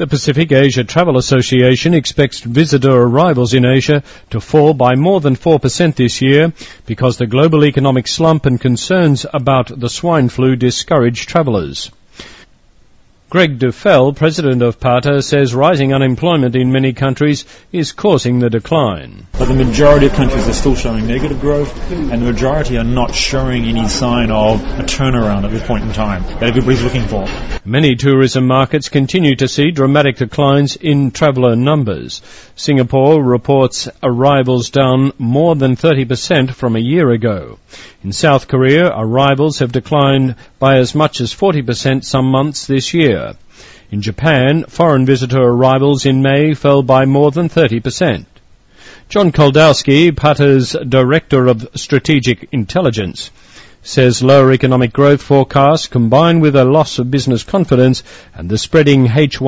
The Pacific Asia Travel Association expects visitor arrivals in Asia to fall by more than 4% this year because the global economic slump and concerns about the swine flu discourage travellers. Greg Dufell, president of PATA, says rising unemployment in many countries is causing the decline. But the majority of countries are still showing negative growth, and the majority are not showing any sign of a turnaround at this point in time that everybody's looking for. Many tourism markets continue to see dramatic declines in traveller numbers. Singapore reports arrivals down more than 30% from a year ago. In South Korea, arrivals have declined by as much as 40% some months this year. In Japan, foreign visitor arrivals in May fell by more than 30%. John Koldowski, PATA's Director of Strategic Intelligence, says lower economic growth forecasts combined with a loss of business confidence and the spreading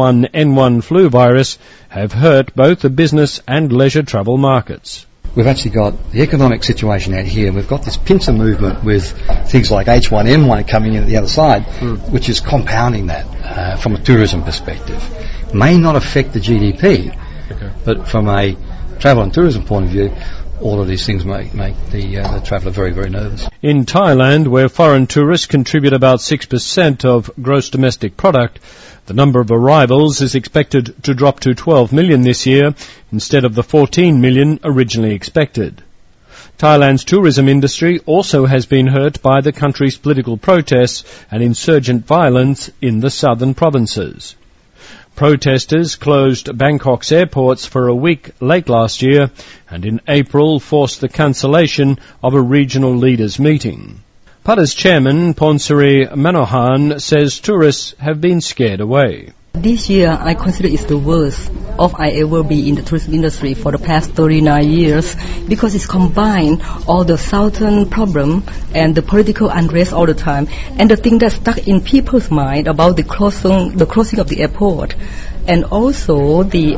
H1N1 flu virus have hurt both the business and leisure travel markets. We've actually got the economic situation out here. We've got this pincer movement with things like H1N1 coming in at the other side, which is compounding that from a tourism perspective. May not affect the GDP, but from a travel and tourism point of view, all of these things make the traveller very, very nervous. In Thailand, where foreign tourists contribute about 6% of gross domestic product, the number of arrivals is expected to drop to 12 million this year instead of the 14 million originally expected. Thailand's tourism industry also has been hurt by the country's political protests and insurgent violence in the southern provinces. Protesters closed Bangkok's airports for a week late last year and in April forced the cancellation of a regional leaders' meeting. PATA's chairman, Ponsari Manohan, says tourists have been scared away. This year, I consider it's the worst of I ever be in the tourism industry for the past 39 years because it's combined all the southern problem and the political unrest all the time and the thing that's stuck in people's mind about the closing of the airport and also the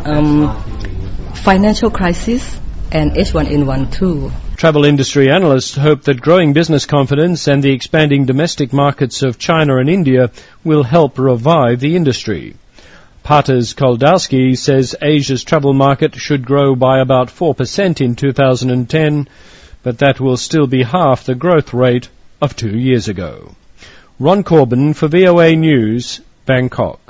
financial crisis and H1N1 too. Travel industry analysts hope that growing business confidence and the expanding domestic markets of China and India will help revive the industry. PATA's Koldowski says Asia's travel market should grow by about 4% in 2010, but that will still be half the growth rate of 2 years ago. Ron Corbin for VOA News, Bangkok.